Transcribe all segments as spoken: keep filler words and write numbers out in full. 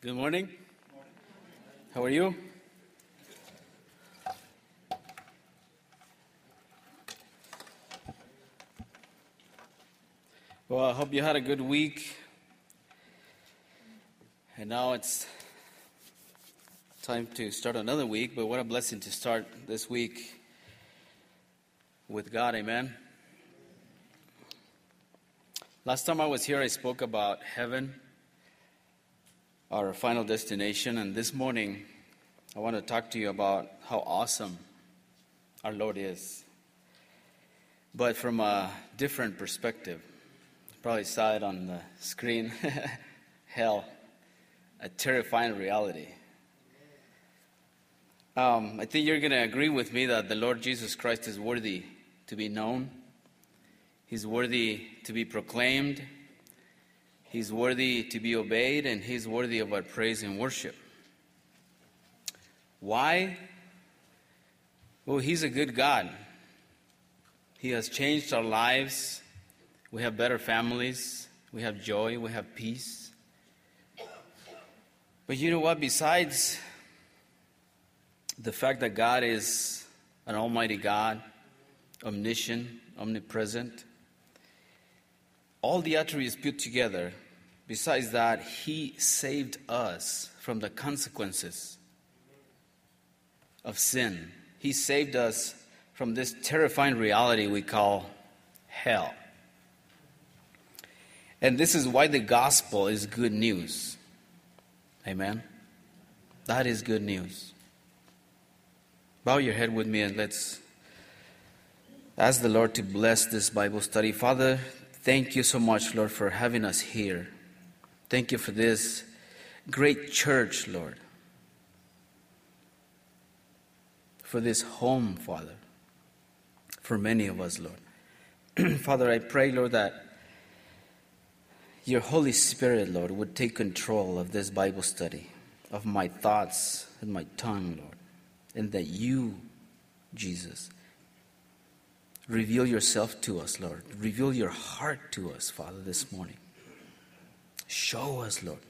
Good morning. How are you? Well, I hope you had a good week. And now it's time to start another week, but what a blessing to start this week with God, amen. Last time I was here, I spoke about heaven, our final destination, and this morning I want to talk to you about how awesome our Lord is, but from a different perspective. You probably saw it on the screen. Hell, a terrifying reality. Um, I think you're going to agree with me that the Lord Jesus Christ is worthy to be known. He's worthy to be proclaimed. He's worthy to be obeyed, and He's worthy of our praise and worship. Why? Well, He's a good God. He has changed our lives. We have better families. We have joy. We have peace. But you know what? Besides the fact that God is an almighty God, omniscient, omnipresent, all the attributes put together, besides that, He saved us from the consequences of sin. He saved us from this terrifying reality we call hell. And this is why the gospel is good news. Amen? That is good news. Bow your head with me and let's ask the Lord to bless this Bible study. Father, thank you so much, Lord, for having us here. Thank you for this great church, Lord. For this home, Father. For many of us, Lord. Father, I pray, Lord, that your Holy Spirit, Lord, would take control of this Bible study, of my thoughts and my tongue, Lord. And that you, Jesus, reveal yourself to us, Lord. Reveal your heart to us, Father, this morning. Show us, Lord.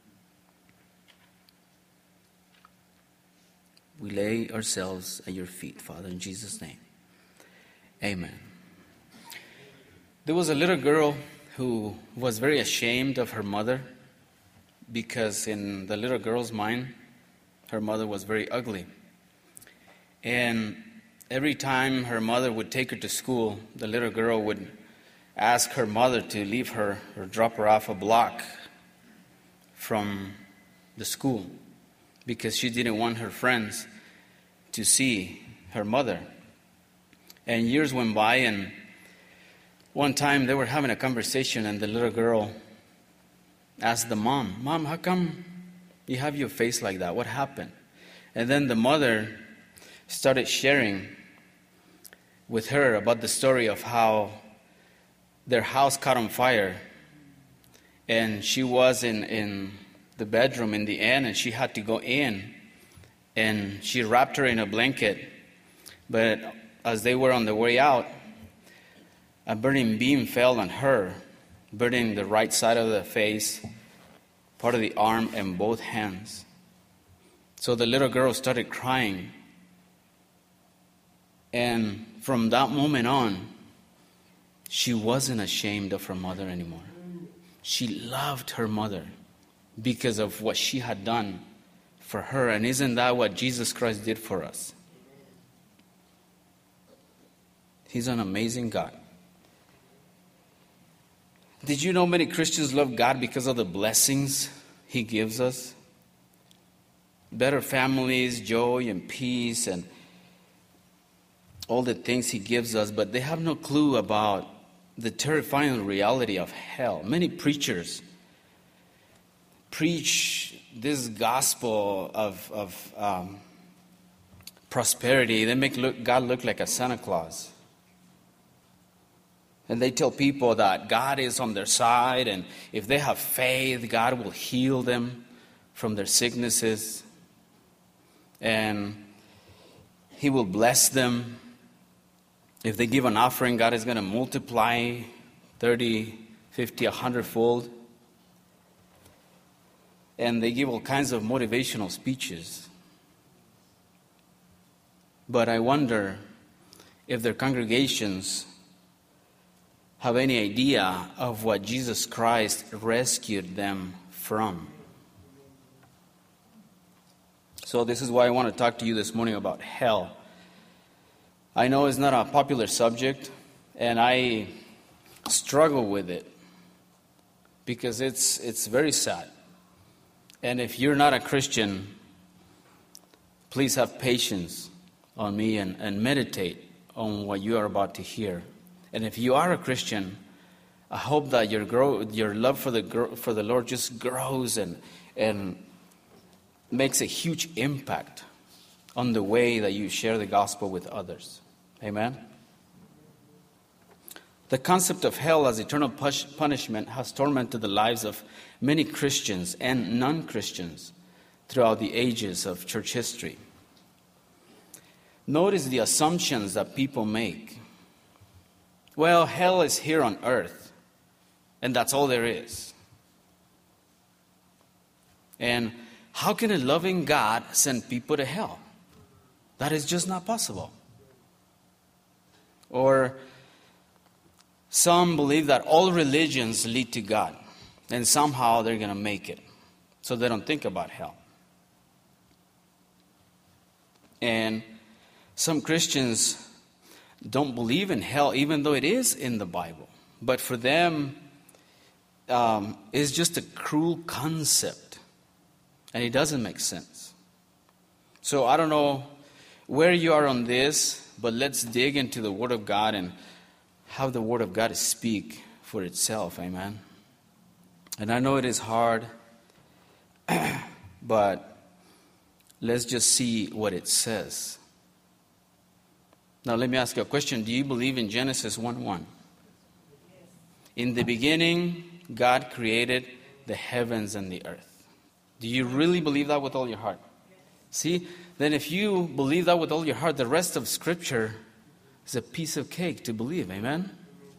We lay ourselves at your feet, Father, in Jesus' name. Amen. There was a little girl who was very ashamed of her mother because in the little girl's mind, her mother was very ugly. And every time her mother would take her to school, the little girl would ask her mother to leave her or drop her off a block from the school because she didn't want her friends to see her mother. And years went by, and one time they were having a conversation, and the little girl asked the mom, "Mom, how come you have your face like that? What happened?" And then the mother started sharing with her about the story of how their house caught on fire, and she was in, in the bedroom in the end, and she had to go in, and she wrapped her in a blanket. But as they were on the way out, a burning beam fell on her, burning the right side of the face, part of the arm, and both hands. So the little girl started crying. And from that moment on, she wasn't ashamed of her mother anymore. She loved her mother because of what she had done for her. And isn't that what Jesus Christ did for us? He's an amazing God. Did you know many Christians love God because of the blessings He gives us? Better families, joy and peace, and all the things He gives us, but they have no clue about the terrifying reality of hell. Many preachers preach this gospel of, of um, prosperity. They make look, God look like a Santa Claus. And they tell people that God is on their side, and if they have faith, God will heal them from their sicknesses, and He will bless them. If they give an offering, God is going to multiply thirty, fifty, a hundredfold. and they give all kinds of motivational speeches. But I wonder if their congregations have any idea of what Jesus Christ rescued them from. So this is why I want to talk to you this morning about hell. I know it's not a popular subject, and I struggle with it because it's it's very sad. And if you're not a Christian, please have patience on me and, and meditate on what you are about to hear. And if you are a Christian, I hope that your grow, your love for the for the Lord just grows and and makes a huge impact on the way that you share the gospel with others. Amen? The concept of hell as eternal punishment has tormented the lives of many Christians and non-Christians throughout the ages of church history. Notice the assumptions that people make. Well, hell is here on earth, and that's all there is. And how can a loving God send people to hell? That is just not possible. Or some believe that all religions lead to God, and somehow they're going to make it. So they don't think about hell. And some Christians don't believe in hell, even though it is in the Bible. But for them, um, it's just a cruel concept. And it doesn't make sense. So I don't know where you are on this, but let's dig into the Word of God and have the Word of God speak for itself. Amen. And I know it is hard, but let's just see what it says. Now let me ask you a question. Do you believe in Genesis one one? In the beginning, God created the heavens and the earth. Do you really believe that with all your heart? See, then if you believe that with all your heart, the rest of Scripture is a piece of cake to believe. Amen?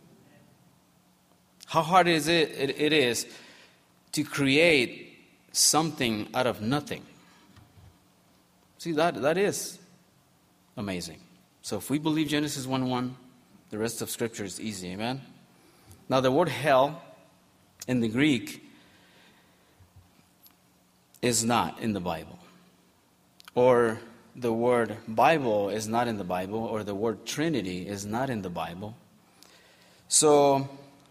How hard is it, it, it is to create something out of nothing? See, that, that is amazing. So if we believe Genesis one one, the rest of Scripture is easy. Amen? Now the word hell in the Greek is not in the Bible. Or the word Bible is not in the Bible. Or the word Trinity is not in the Bible. So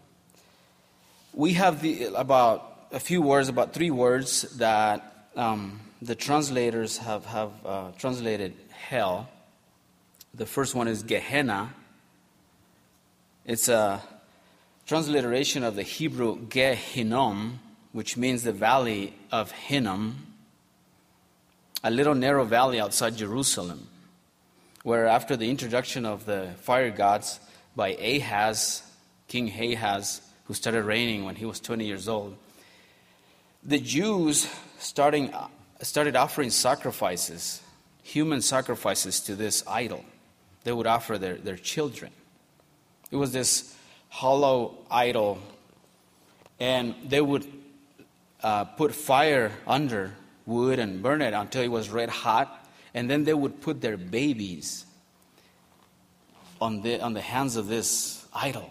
we have the about a few words, about three words that um, the translators have, have uh, translated hell. The first one is Gehenna. It's a transliteration of the Hebrew Gehinnom, which means the valley of Hinnom, a little narrow valley outside Jerusalem, where after the introduction of the fire gods by Ahaz, King Ahaz, who started reigning when he was twenty years old, the Jews starting, started offering sacrifices, human sacrifices to this idol. They would offer their, their children. It was this hollow idol, and they would uh, put fire under wood and burn it until it was red hot, and then they would put their babies on the on the hands of this idol.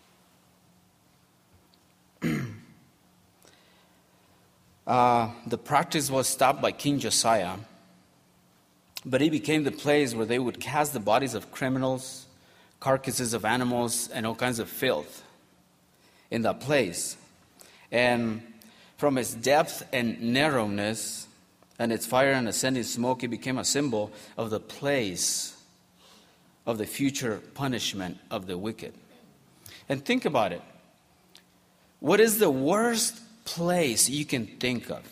uh, the practice was stopped by King Josiah, but it became the place where they would cast the bodies of criminals, carcasses of animals, and all kinds of filth in that place. And from its depth and narrowness and its fire and ascending smoke, it became a symbol of the place of the future punishment of the wicked. And think about it. What is the worst place you can think of?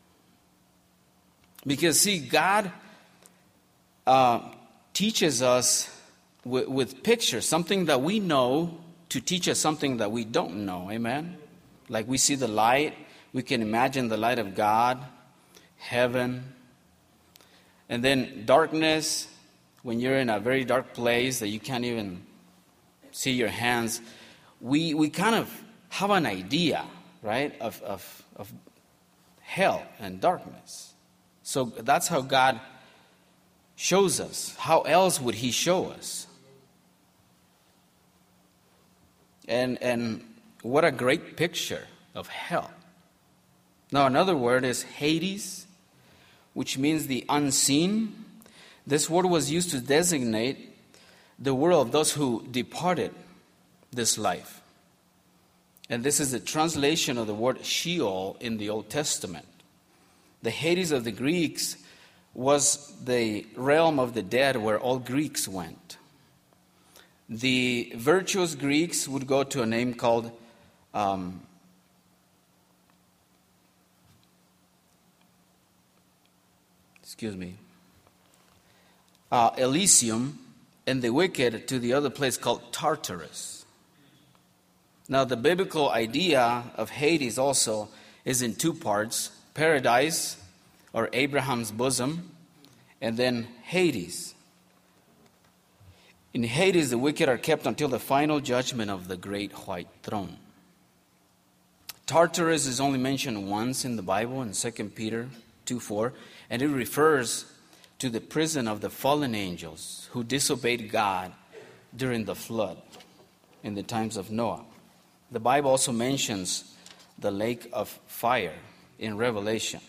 Because, see, God uh, teaches us with, with pictures, something that we know to teach us something that we don't know. Amen? Like we see the light, we can imagine the light of God, heaven, and then darkness, when you're in a very dark place that you can't even see your hands. We we kind of have an idea, right, of, of, of hell and darkness. So that's how God shows us. How else would he show us? And, and what a great picture of hell. Now, another word is Hades, which means the unseen. This word was used to designate the world of those who departed this life. And this is the translation of the word Sheol in the Old Testament. The Hades of the Greeks was the realm of the dead where all Greeks went. The virtuous Greeks would go to a name called um, excuse me, uh, Elysium, and the wicked to the other place called Tartarus. Now, the biblical idea of Hades also is in two parts: paradise, or Abraham's bosom, and then Hades. In Hades, the wicked are kept until the final judgment of the great white throne. Tartarus is only mentioned once in the Bible in Second Peter two four, and it refers to the prison of the fallen angels who disobeyed God during the flood in the times of Noah. The Bible also mentions the lake of fire in Revelation.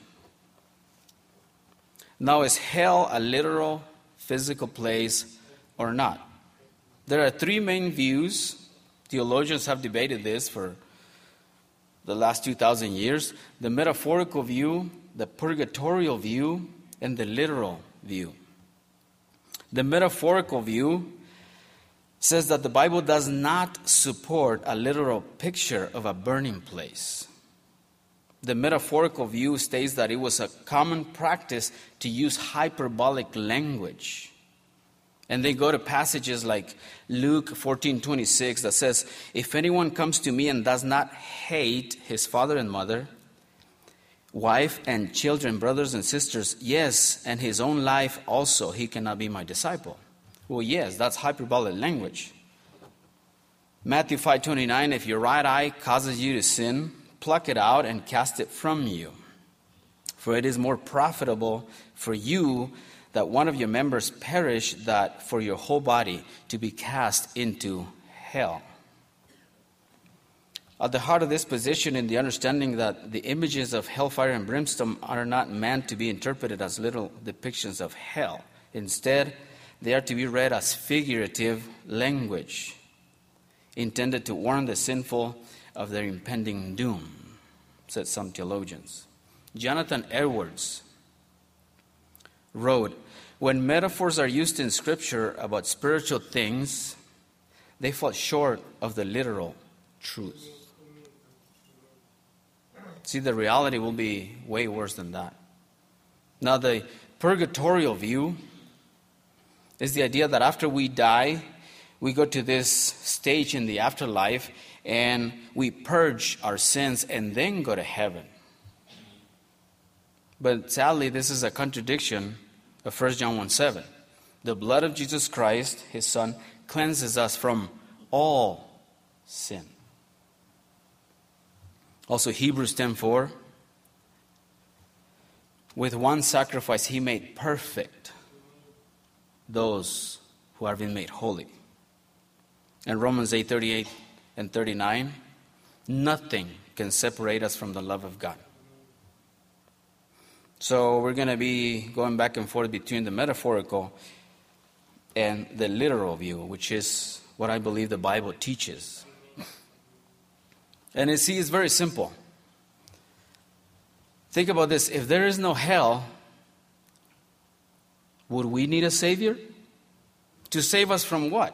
Now, is hell a literal physical place or not? There are three main views. Theologians have debated this for the last two thousand years: the metaphorical view, the purgatorial view, and the literal view. The metaphorical view says that the Bible does not support a literal picture of a burning place. The metaphorical view states that it was a common practice to use hyperbolic language. And they go to passages like Luke fourteen twenty-six that says, "If anyone comes to me and does not hate his father and mother, wife and children, brothers and sisters, yes, and his own life also, he cannot be my disciple." Well, yes, that's hyperbolic language. Matthew five twenty-nine, "If your right eye causes you to sin, pluck it out and cast it from you. For it is more profitable for you that one of your members perish than for your whole body to be cast into hell." At the heart of this position in the understanding that the images of hellfire and brimstone are not meant to be interpreted as literal depictions of hell. Instead, they are to be read as figurative language intended to warn the sinful of their impending doom, said some theologians. Jonathan Edwards wrote, "When metaphors are used in Scripture about spiritual things, they fall short of the literal truth." See, the reality will be way worse than that. Now, the purgatorial view is the idea that after we die, we go to this stage in the afterlife and we purge our sins and then go to heaven. But sadly, this is a contradiction of First John one seven. The blood of Jesus Christ, his Son, cleanses us from all sin. Also, Hebrews ten four. With one sacrifice he made perfect those who have been made holy. And Romans eight thirty-eight and thirty-nine. Nothing can separate us from the love of God. So we're going to be going back and forth between the metaphorical and the literal view, which is what I believe the Bible teaches. And you see, it's very simple. Think about this. If there is no hell, would we need a Savior? To save us from what?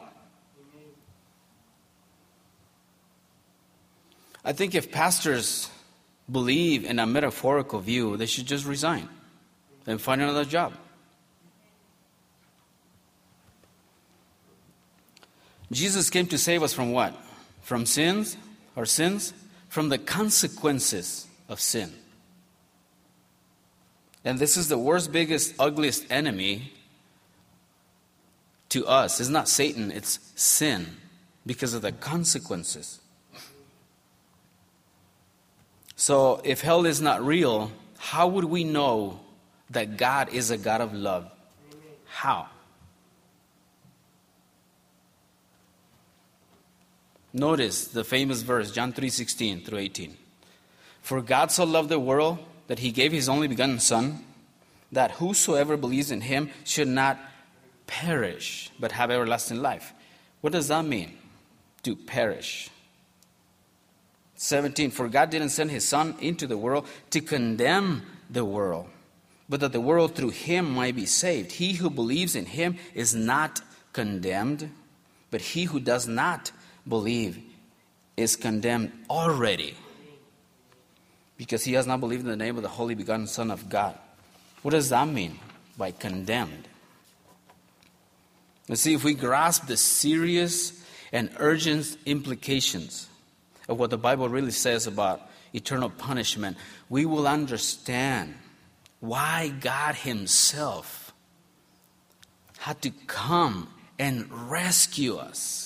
I think if pastors believe in a metaphorical view, they should just resign and find another job. Jesus came to save us from what? From sins, or sins? From the consequences of sin. And this is the worst, biggest, ugliest enemy to us. It's not Satan, it's sin, because of the consequences. So if hell is not real, how would we know that God is a God of love? How? Notice the famous verse, John three sixteen through eighteen. For God so loved the world that he gave his only begotten Son, that whosoever believes in him should not perish, but have everlasting life. What does that mean, to perish? seventeen, for God didn't send his Son into the world to condemn the world, but that the world through him might be saved. He who believes in him is not condemned, but he who does not believe is condemned already, because he has not believed in the name of the Holy Begotten Son of God. What does that mean by condemned? Let's see if we grasp the serious and urgent implications of what the Bible really says about eternal punishment. We will understand why God himself had to come and rescue us.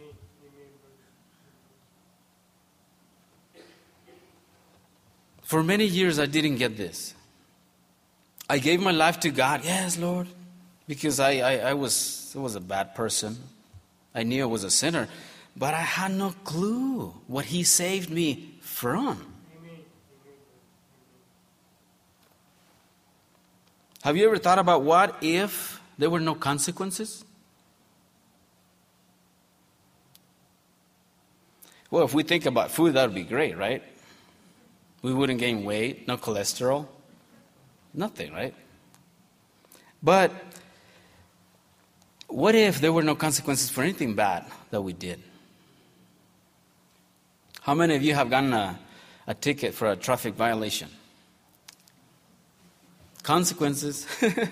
For many years, I didn't get this. I gave my life to God. Yes, Lord. Because I, I, I was, I was a bad person. I knew I was a sinner. But I had no clue what he saved me from. Have you ever thought about what if there were no consequences? Well, if we think about food, that would be great, right? We wouldn't gain weight, no cholesterol, nothing, right? But what if there were no consequences for anything bad that we did? How many of you have gotten a, a ticket for a traffic violation? Consequences.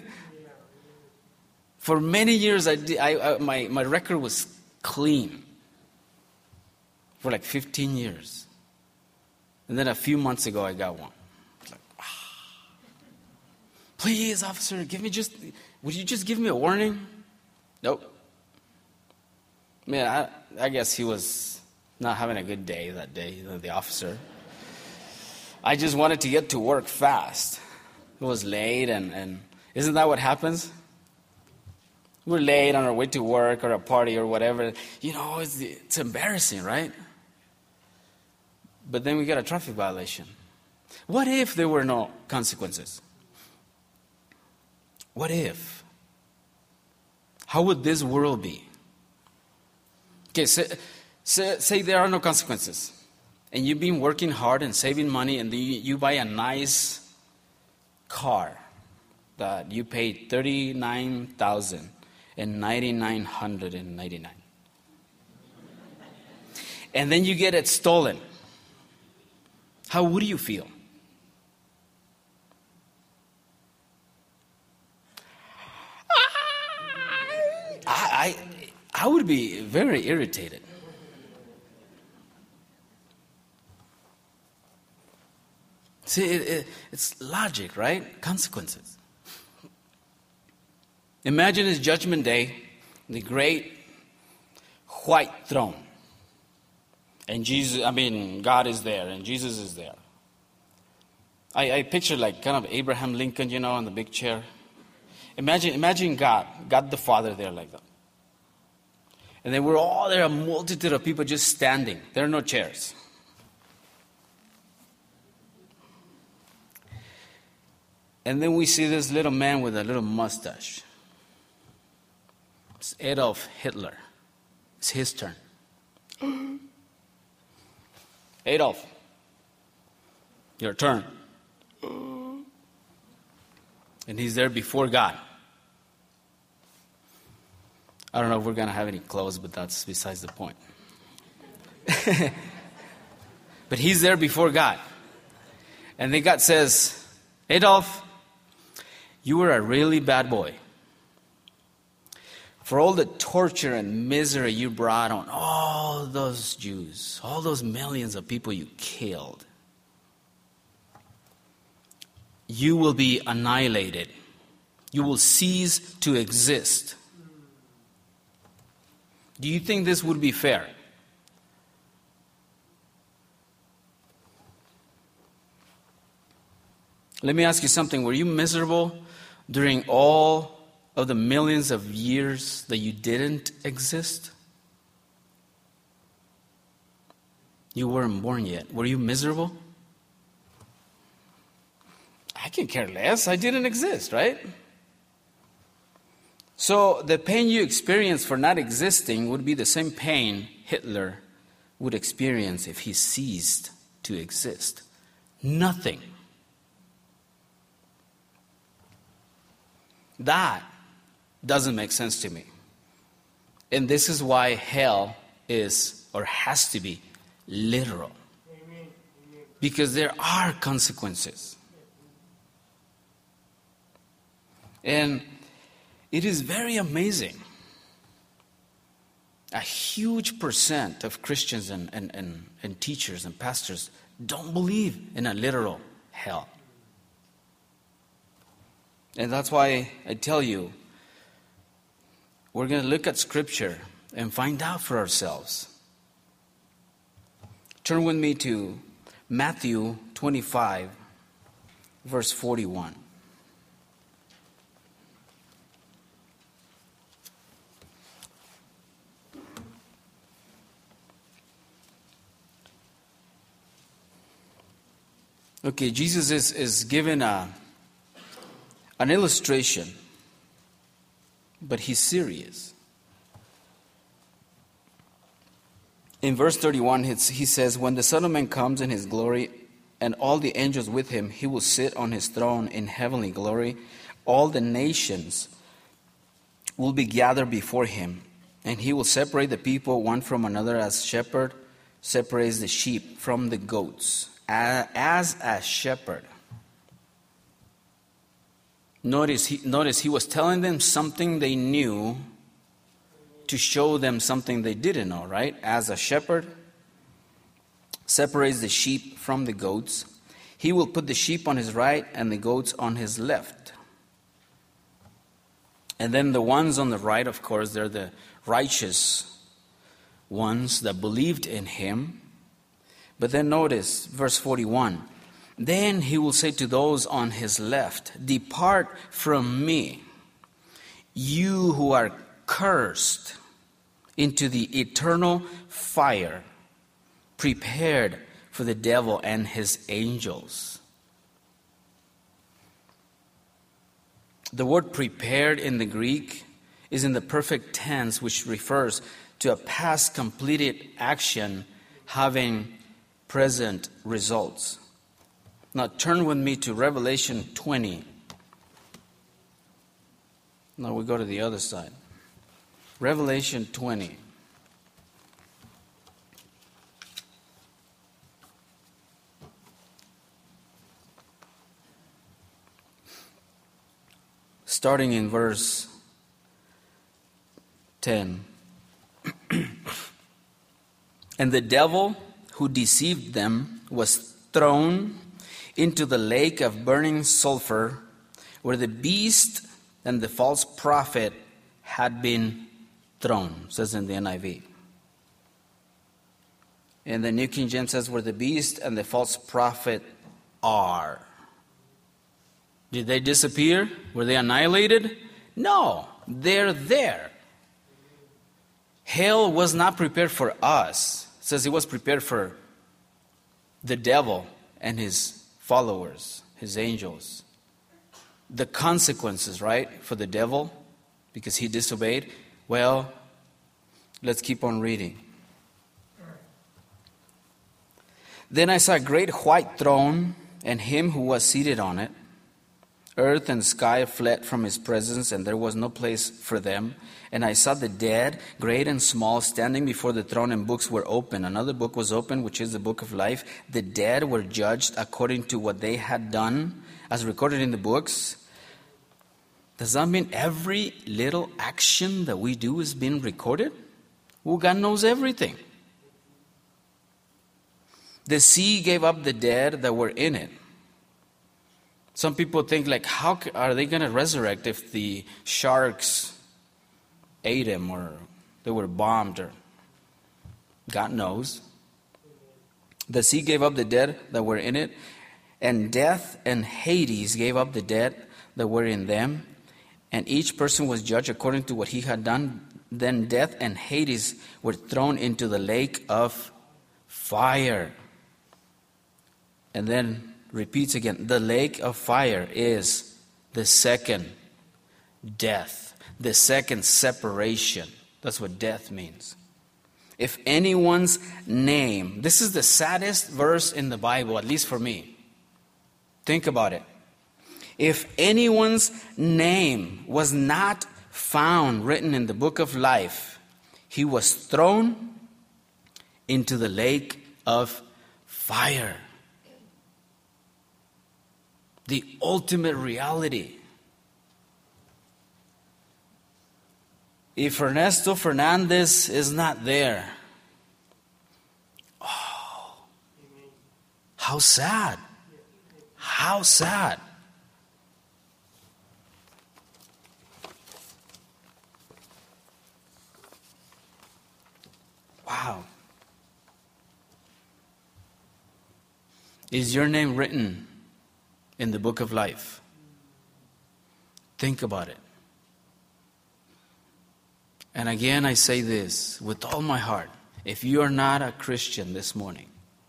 For many years, I, did, I, I my, my record was clean. For like fifteen years. And then a few months ago, I got one. Like, ah. Please, officer, give me just, would you just give me a warning? Nope. Man, I, I guess he was not having a good day that day, the officer. I just wanted to get to work fast. It was late, and, and isn't that what happens? We're late on our way to work or a party or whatever. You know, it's, it's embarrassing, right? But then we get a traffic violation. What if there were no consequences? What if? How would this world be? Okay, say, say, say there are no consequences. And you've been working hard and saving money, and you, you buy a nice car that you paid thirty-nine thousand ninety-nine hundred ninety-nine dollars. And then you get it stolen. How would you feel? I, I, I would be very irritated. See, it, it, it's logic, right? Consequences. Imagine it's Judgment Day, the great white throne. And Jesus, I mean, God is there, and Jesus is there. I, I picture like kind of Abraham Lincoln, you know, on the big chair. Imagine, imagine God, God the Father there like that. And then we're all there, a multitude of people just standing. There are no chairs. And then we see this little man with a little mustache. It's Adolf Hitler. It's his turn. Adolf, your turn. And he's there before God. I don't know if we're going to have any clothes, but that's besides the point. But he's there before God. And then God says, Adolf, you were a really bad boy. For all the torture and misery you brought on all those Jews, all those millions of people you killed, you will be annihilated. You will cease to exist. Do you think this would be fair? Let me ask you something. Were you miserable during all of the millions of years that you didn't exist? You weren't born yet. Were you miserable? I can care less. I didn't exist, right? So the pain you experience for not existing would be the same pain Hitler would experience if he ceased to exist. Nothing. That doesn't make sense to me. And this is why hell is, or has to be, literal. Because there are consequences. And it is very amazing. A huge percent of Christians and, and, and, and teachers and pastors don't believe in a literal hell. And that's why I tell you, we're going to look at Scripture and find out for ourselves. Turn with me to Matthew twenty-five, verse forty-one. Okay, Jesus is, is given a, an illustration, but he's serious. In verse thirty-one, he says, "When the Son of Man comes in his glory and all the angels with him, he will sit on his throne in heavenly glory. All the nations will be gathered before him, and he will separate the people one from another as shepherd separates the sheep from the goats." As a shepherd. Notice he, notice he was telling them something they knew to show them something they didn't know, right? As a shepherd separates the sheep from the goats, he will put the sheep on his right and the goats on his left. And then the ones on the right, of course, they're the righteous ones that believed in him. But then notice verse forty-one. "Then he will say to those on his left, 'Depart from me, you who are cursed, into the eternal fire prepared for the devil and his angels.'" The word prepared in the Greek is in the perfect tense, which refers to a past completed action having present results. Now turn with me to Revelation twenty. Now we go to the other side. Revelation twenty. Starting in verse ten. "And the devil who deceived them was thrown into the lake of burning sulfur, where the beast and the false prophet had been thrown," says in the N I V. And the New King James says, "where the beast and the false prophet are." Did they disappear? Were they annihilated? No, they're there. Hell was not prepared for us. It says it was prepared for the devil and his followers, his angels. The consequences, right, for the devil, because he disobeyed. Well, let's keep on reading. "Then I saw a great white throne and him who was seated on it. Earth and sky fled from his presence, and there was no place for them. And I saw the dead, great and small, standing before the throne, and books were open. Another book was open, which is the book of life. The dead were judged according to what they had done, as recorded in the books." Does that mean every little action that we do is being recorded? Well, God knows everything. "The sea gave up the dead that were in it." Some people think, like, how are they going to resurrect if the sharks ate them or they were bombed? Or God knows. "The sea gave up the dead that were in it, And death and Hades gave up the dead that were in them, and each person was judged according to what he had done. Then death and Hades were thrown into the lake of fire. And then repeats again, the lake of fire is the second death, the second separation. That's what death means. If anyone's name, this is the saddest verse in the Bible, at least for me. Think about it. If anyone's name was not found written in the book of life, he was thrown into the lake of fire. The ultimate reality. If Ernesto Fernandez is not there, oh, how sad. How sad. Wow. Is your name written in the book of life? Think about it. And again, I say this with all my heart. If you are not a Christian this morning,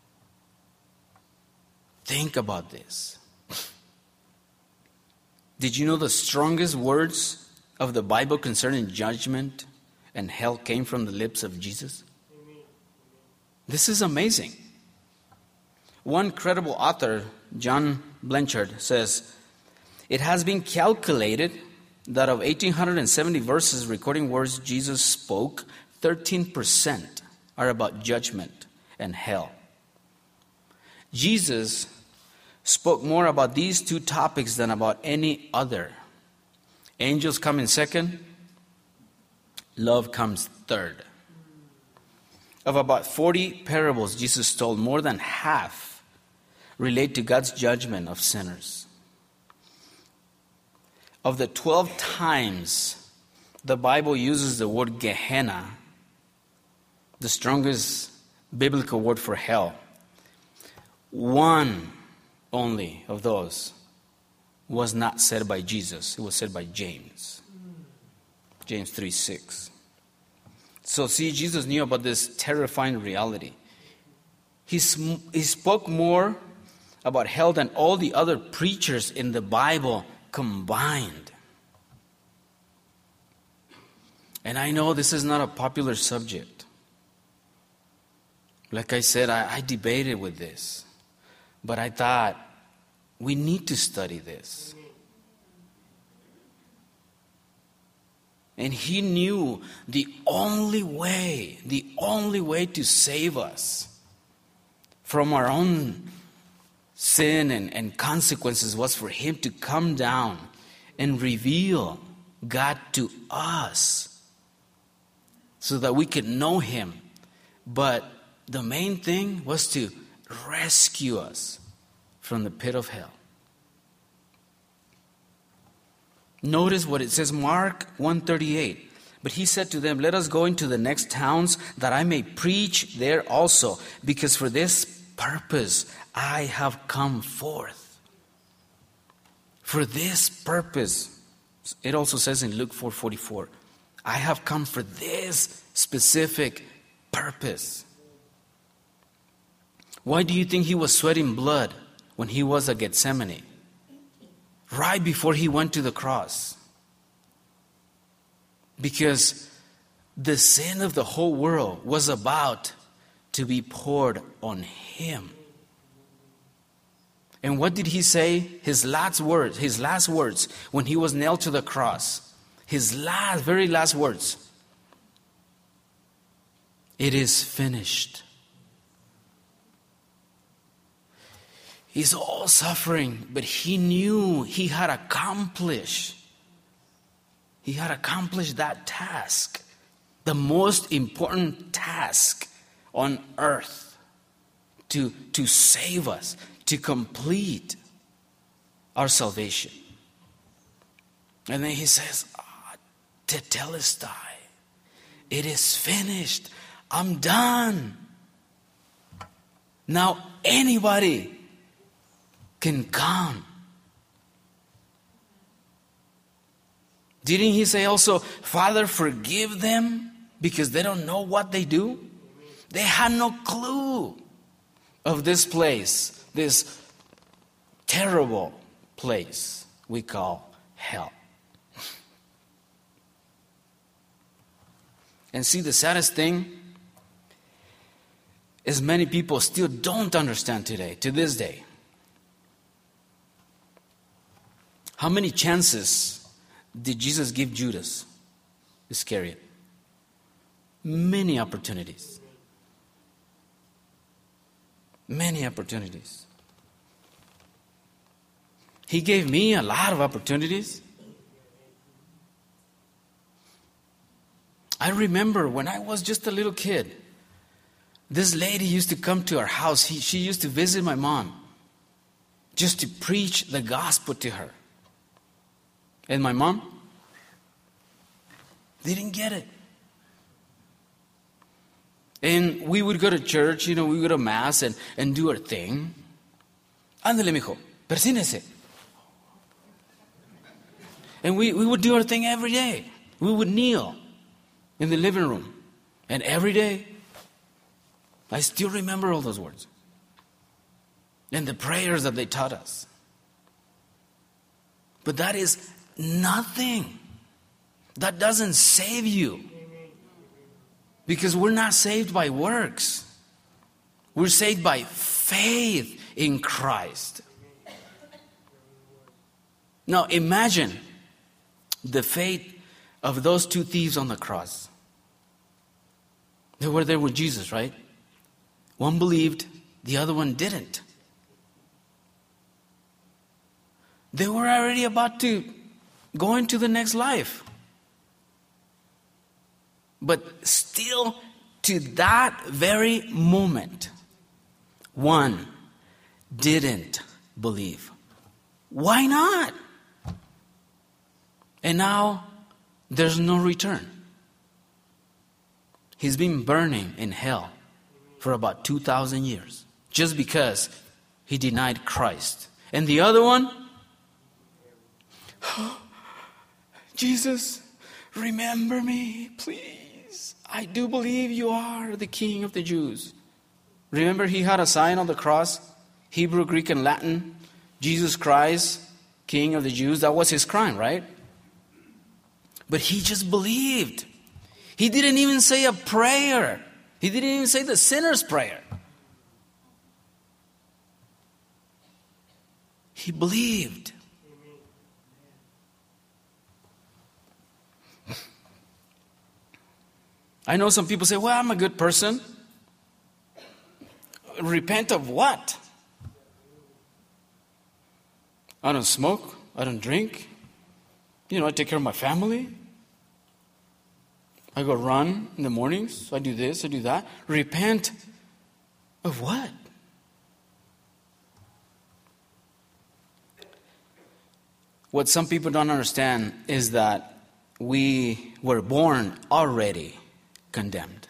think about this. Did you know the strongest words of the Bible concerning judgment and hell came from the lips of Jesus? This is amazing. One credible author, John Blanchard, says, it has been calculated that of one thousand eight hundred seventy verses recording words Jesus spoke, thirteen percent are about judgment and hell. Jesus spoke more about these two topics than about any other. Angels come in second, love comes third. Of about forty parables Jesus told, more than half relate to God's judgment of sinners. Of the twelve times the Bible uses the word Gehenna, the strongest biblical word for hell, one only of those was not said by Jesus. It was said by James. James three six. So see, Jesus knew about this terrifying reality. He, sm- he spoke more about hell than all the other preachers in the Bible combined. And I know this is not a popular subject. Like I said, I, I debated with this. But I thought, we need to study this. And he knew the only way, the only way to save us from our own sin and, and consequences was for him to come down and reveal God to us so that we could know him. But the main thing was to rescue us from the pit of hell. Notice what it says, Mark one thirty-eight. But he said to them, let us go into the next towns that I may preach there also, because for this purpose I have come forth. For this purpose. It also says in Luke four forty-four, I have come for this specific purpose. Why do you think he was sweating blood when he was at Gethsemane? Right before he went to the cross. Because the sin of the whole world was about to be poured on him. And what did he say? His last words, his last words when he was nailed to the cross. His last, very last words. It is finished. He's all suffering, but he knew he had accomplished. He had accomplished that task. The most important task on earth. To, to save us. To complete our salvation. And then he says, ah, tetelestai. It is finished. I'm done. Now anybody can come. Didn't he say also, Father, forgive them because they don't know what they do? They had no clue of this place, this terrible place we call hell. And see, the saddest thing is many people still don't understand today, to this day. How many chances did Jesus give Judas Iscariot? Many opportunities. Many opportunities. He gave me a lot of opportunities. I remember when I was just a little kid, this lady used to come to our house. He, she used to visit my mom just to preach the gospel to her. And my mom didn't get it. And we would go to church, you know, we would go to mass and, and do our thing. Ándale, mijo, persínese. And we, we would do our thing every day. We would kneel in the living room. And every day, I still remember all those words. And the prayers that they taught us. But that is nothing. That doesn't save you. Because we're not saved by works. We're saved by faith in Christ. Now imagine the fate of those two thieves on the cross. They were there with Jesus, right? One believed, the other one didn't. They were already about to go into the next life. But still, to that very moment, one didn't believe. Why not? And now, there's no return. He's been burning in hell for about two thousand years. Just because he denied Christ. And the other one, Jesus, remember me, please. I do believe you are the King of the Jews. Remember, he had a sign on the cross, Hebrew, Greek, and Latin. Jesus Christ, King of the Jews. That was his crime, right? But he just believed. He didn't even say a prayer. He didn't even say the sinner's prayer. He believed. I know some people say, well, I'm a good person. Repent of what? I don't smoke. I don't drink. You know, I take care of my family. I go run in the mornings. I do this, I do that. Repent of what? What some people don't understand is that we were born already condemned.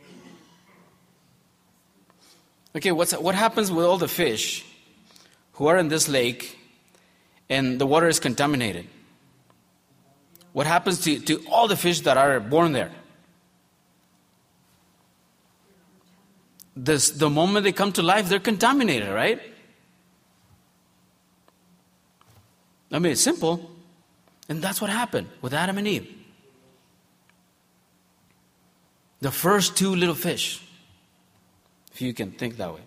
Okay, what's, what happens with all the fish who are in this lake and the water is contaminated? What happens to, to all the fish that are born there? This, the moment they come to life, they're contaminated, right? I mean, it's simple. And that's what happened with Adam and Eve. The first two little fish, if you can think that way.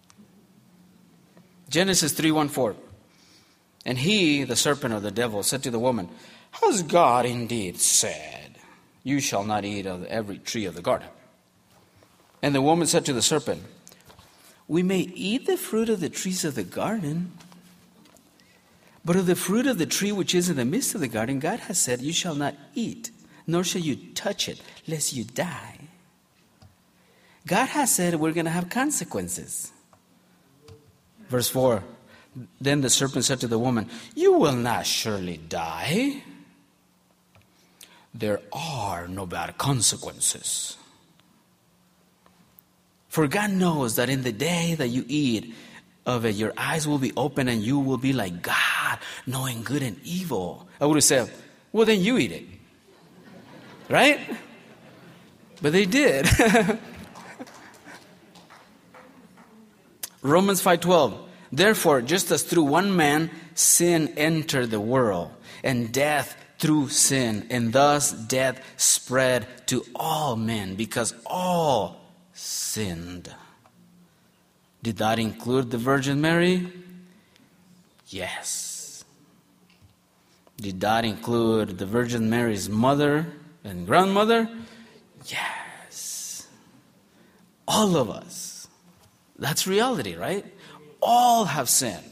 Genesis three one four. And he, the serpent or the devil, said to the woman, has God indeed said, you shall not eat of every tree of the garden? And the woman said to the serpent, we may eat the fruit of the trees of the garden, but of the fruit of the tree which is in the midst of the garden, God has said, you shall not eat, nor shall you touch it, lest you die. God has said we're going to have consequences. Verse four, then the serpent said to the woman, you will not surely die. There are no bad consequences. For God knows that in the day that you eat of it, your eyes will be open and you will be like God, knowing good and evil. I would have said, well, then you eat it. Right? But they did. Romans five twelve. Therefore, just as through one man sin entered the world, and death through sin, and thus death spread to all men, because all sinned. Did that include the Virgin Mary? Yes. Did that include the Virgin Mary's mother and grandmother? Yes. All of us. That's reality, right? All have sinned.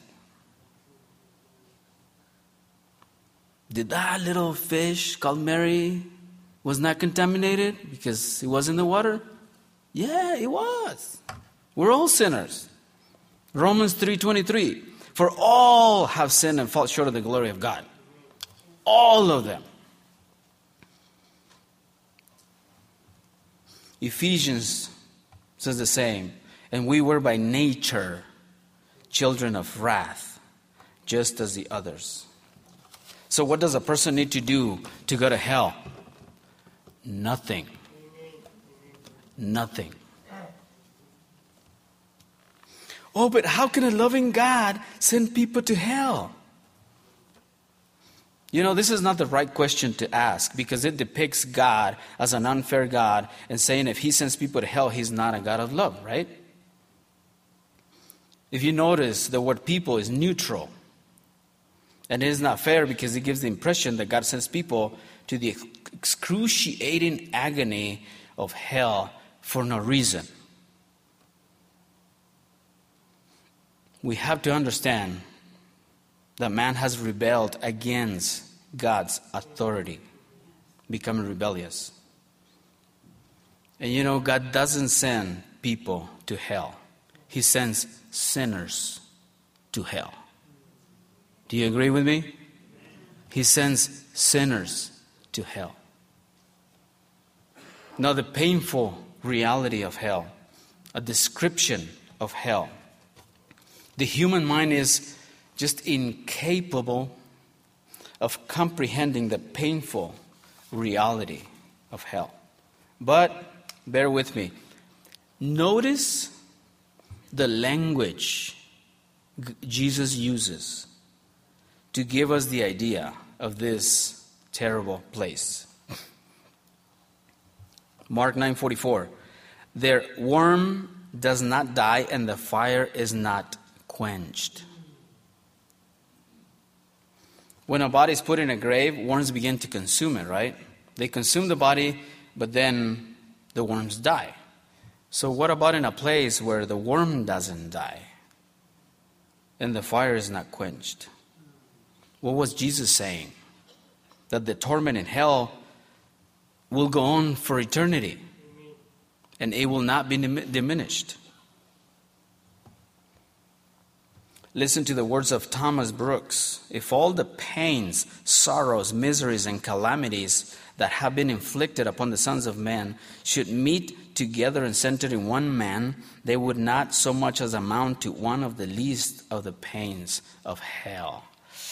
Did that little fish called Mary was not contaminated because it was in the water? Yeah, it was. We're all sinners. Romans three twenty-three. For all have sinned and fall short of the glory of God. All of them. Ephesians says the same. And we were by nature children of wrath, just as the others. So what does a person need to do to go to hell? Nothing. Nothing. Oh, but how can a loving God send people to hell? You know, this is not the right question to ask, because it depicts God as an unfair God and saying if he sends people to hell, he's not a God of love, right? If you notice, the word people is neutral. And it is not fair because it gives the impression that God sends people to the excruciating agony of hell for no reason. We have to understand that man has rebelled against God's authority, becoming rebellious. And you know, God doesn't send people to hell. He sends sinners to hell. Do you agree with me? He sends sinners to hell. Now, the painful reality of hell, a description of hell. The human mind is just incapable of comprehending the painful reality of hell. But, bear with me. Notice the language Jesus uses to give us the idea of this terrible place. Mark nine forty-four. Their worm does not die and the fire is not quenched. When a body is put in a grave, worms begin to consume it, right? They consume the body, but then the worms die. So what about in a place where the worm doesn't die and the fire is not quenched? What was Jesus saying? That the torment in hell will go on for eternity and it will not be diminished. Listen to the words of Thomas Brooks. If all the pains, sorrows, miseries, and calamities that have been inflicted upon the sons of men should meet together and centered in one man, they would not so much as amount to one of the least of the pains of hell.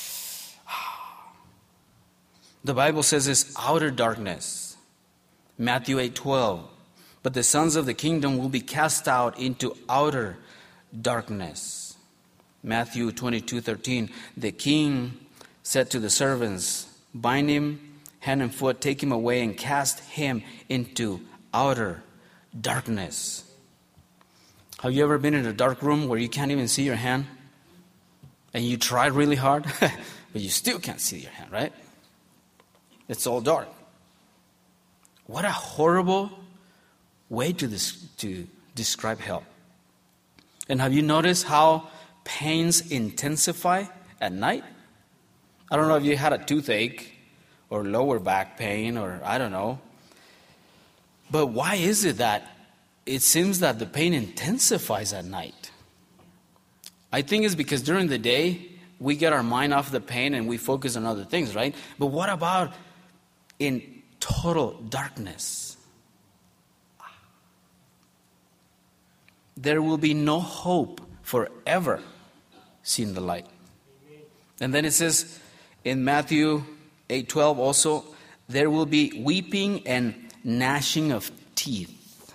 The Bible says it's outer darkness. Matthew eight twelve. But the sons of the kingdom will be cast out into outer darkness. Matthew twenty-two thirteen. The king said to the servants, bind him hand and foot, take him away and cast him into outer darkness. Have you ever been in a dark room where you can't even see your hand? And you try really hard, but you still can't see your hand, right? It's all dark. What a horrible way to, des- to describe hell. And have you noticed how pains intensify at night? I don't know if you had a toothache or lower back pain or I don't know. But why is it that it seems that the pain intensifies at night? I think it's because during the day we get our mind off the pain and we focus on other things, right? But what about in total darkness? There will be no hope forever seen the light. And then it says in Matthew eight twelve also, there will be weeping and gnashing of teeth.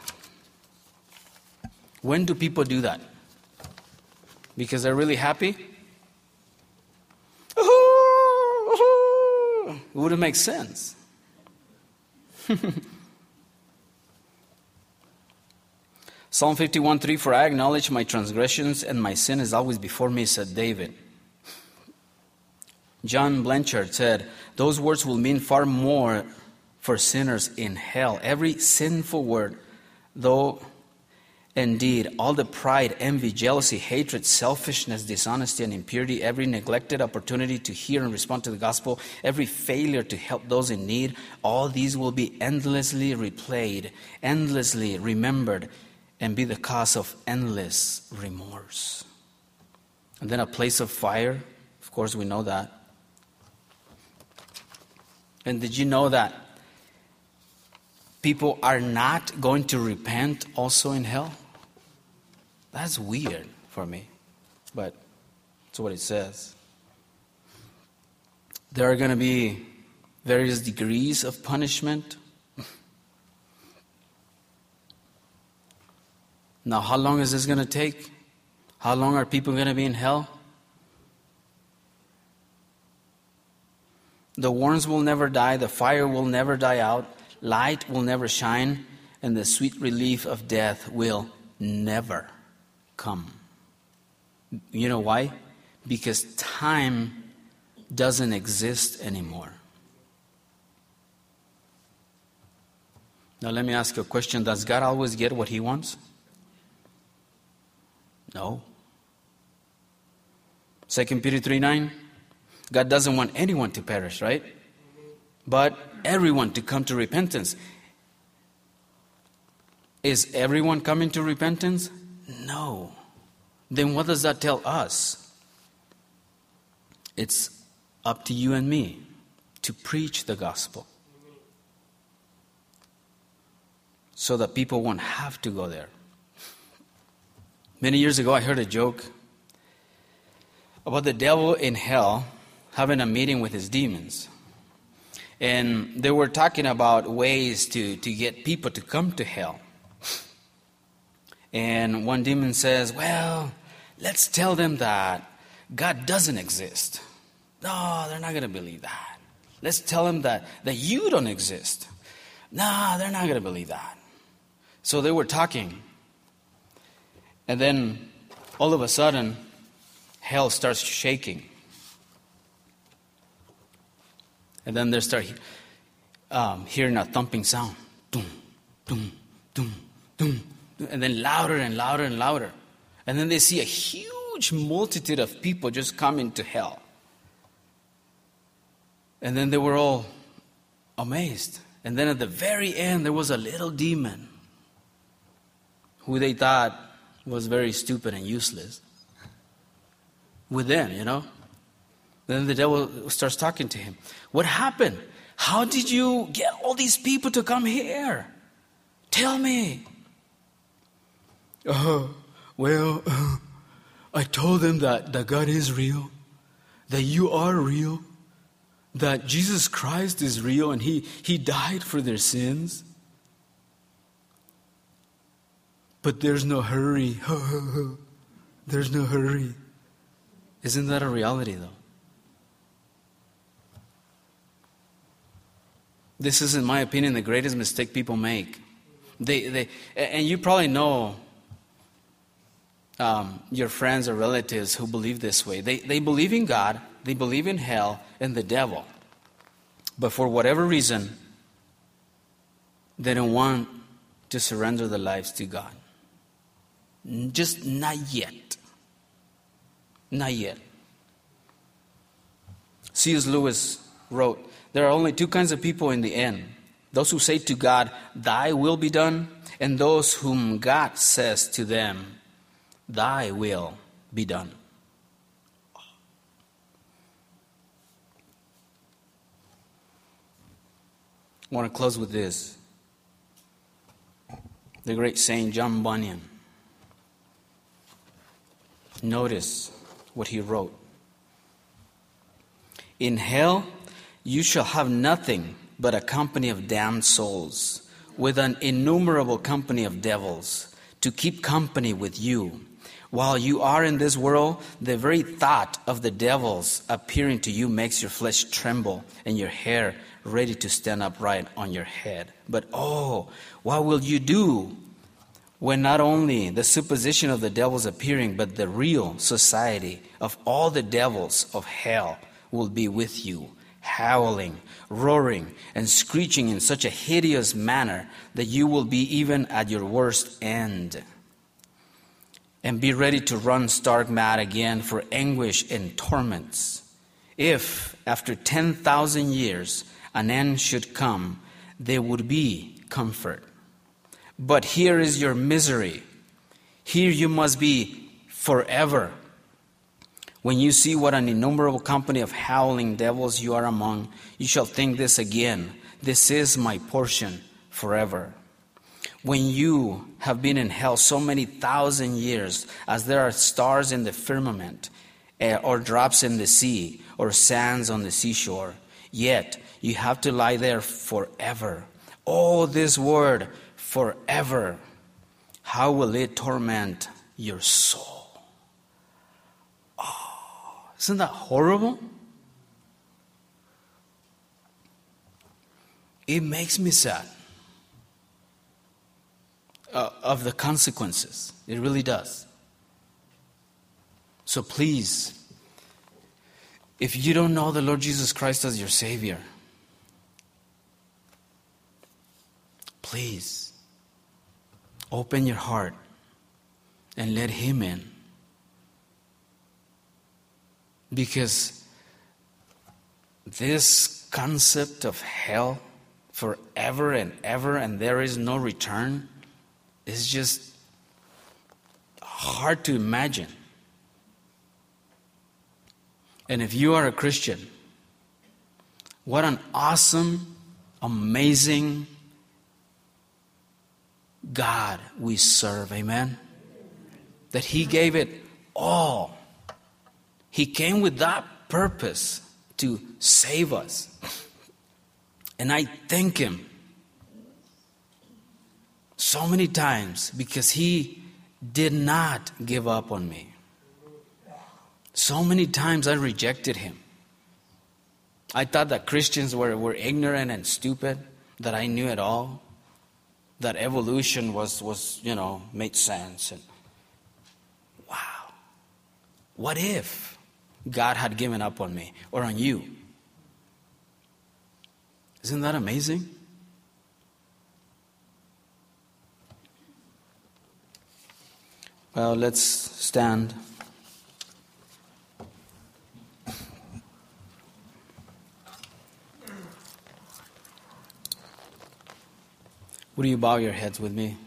When do people do that? Because they're really happy? It wouldn't make sense. Psalm fifty-one three, for I acknowledge my transgressions and my sin is always before me, said David. John Blanchard said, those words will mean far more for sinners in hell. Every sinful word, though indeed all the pride, envy, jealousy, hatred, selfishness, dishonesty, and impurity, every neglected opportunity to hear and respond to the gospel, every failure to help those in need, all these will be endlessly replayed, endlessly remembered, and be the cause of endless remorse. And then a place of fire, of course we know that. And did you know that people are not going to repent also in hell? That's weird for me, but that's what it says. There are going to be various degrees of punishment. Now, how long is this going to take? How long are people going to be in hell? The worms will never die, the fire will never die out, light will never shine, and the sweet relief of death will never come. You know why? Because time doesn't exist anymore. Now let me ask you a question. Does God always get what He wants? No. Second Peter three nine, God doesn't want anyone to perish, right? But everyone to come to repentance. Is everyone coming to repentance? No. Then what does that tell us? It's up to you and me to preach the gospel, so that people won't have to go there. Many years ago, I heard a joke about the devil in hell having a meeting with his demons. And they were talking about ways to, to get people to come to hell. And one demon says, well, let's tell them that God doesn't exist. No, they're not going to believe that. Let's tell them that, that you don't exist. No, they're not going to believe that. So they were talking. And then all of a sudden, hell starts shaking. And then they start um, hearing a thumping sound. Doom, doom, doom, doom. And then louder and louder and louder. And then they see a huge multitude of people just coming to hell. And then they were all amazed. And then at the very end, there was a little demon who they thought was very stupid and useless. With them, you know. Then the devil starts talking to him. What happened? How did you get all these people to come here? Tell me. Uh, well, uh, I told them that, that God is real, that you are real, that Jesus Christ is real and he, he died for their sins. But there's no hurry. There's no hurry. Isn't that a reality, though? This is, in my opinion, the greatest mistake people make. They, they, and you probably know um, your friends or relatives who believe this way. They, they believe in God, they believe in hell and the devil. But for whatever reason, they don't want to surrender their lives to God. Just not yet. Not yet. C S Lewis wrote, there are only two kinds of people in the end. Those who say to God, thy will be done, and those whom God says to them, thy will be done. I want to close with this. The great Saint John Bunyan. Notice what he wrote. In hell, you shall have nothing but a company of damned souls, with an innumerable company of devils, to keep company with you. While you are in this world, the very thought of the devils appearing to you makes your flesh tremble and your hair ready to stand upright on your head. But oh, what will you do when not only the supposition of the devils appearing, but the real society of all the devils of hell will be with you, howling, roaring, and screeching in such a hideous manner that you will be even at your worst end. And be ready to run stark mad again for anguish and torments. If, after ten thousand years, an end should come, there would be comfort. But here is your misery. Here you must be forever. When you see what an innumerable company of howling devils you are among, you shall think this again. This is my portion forever. When you have been in hell so many thousand years, as there are stars in the firmament, or drops in the sea, or sands on the seashore, yet you have to lie there forever. Oh, this word, forever, how will it torment your soul? Isn't that horrible? It makes me sad uh, of the consequences. It really does. So please, if you don't know the Lord Jesus Christ as your Savior, please open your heart and let Him in. Because this concept of hell forever and ever and there is no return is just hard to imagine. And if you are a Christian, what an awesome, amazing God we serve. Amen? That He gave it all. He came with that purpose to save us. And I thank Him so many times because He did not give up on me. So many times I rejected Him. I thought that Christians were, were ignorant and stupid, that I knew it all, that evolution was, was, you know, made sense. And wow, what if God had given up on me or on you? Isn't that amazing? Well, let's stand. Would you bow your heads with me?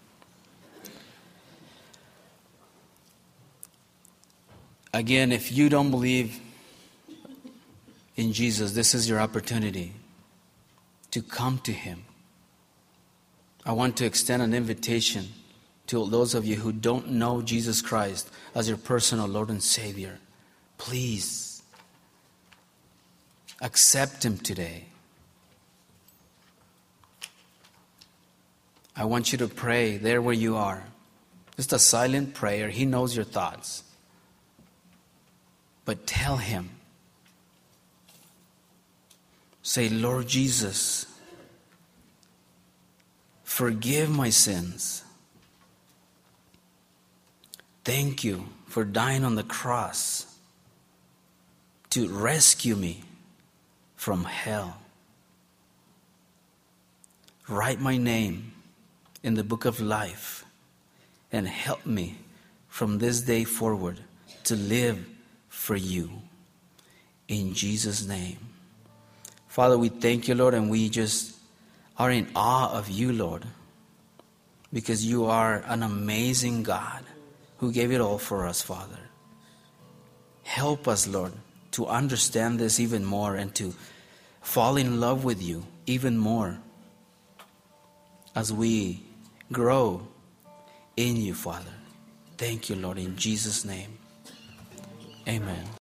Again, if you don't believe in Jesus, this is your opportunity to come to Him. I want to extend an invitation to those of you who don't know Jesus Christ as your personal Lord and Savior. Please accept Him today. I want you to pray there where you are. Just a silent prayer. He knows your thoughts. But tell Him. Say, Lord Jesus, forgive my sins. Thank you for dying on the cross to rescue me from hell. Write my name in the book of life and help me from this day forward to live for you. In Jesus' name. Father, we thank you, Lord, and we just are in awe of you, Lord, because you are an amazing God who gave it all for us, Father. Help us, Lord, to understand this even more and to fall in love with you even more as we grow in you, Father. Thank you, Lord, in Jesus' name. Amen.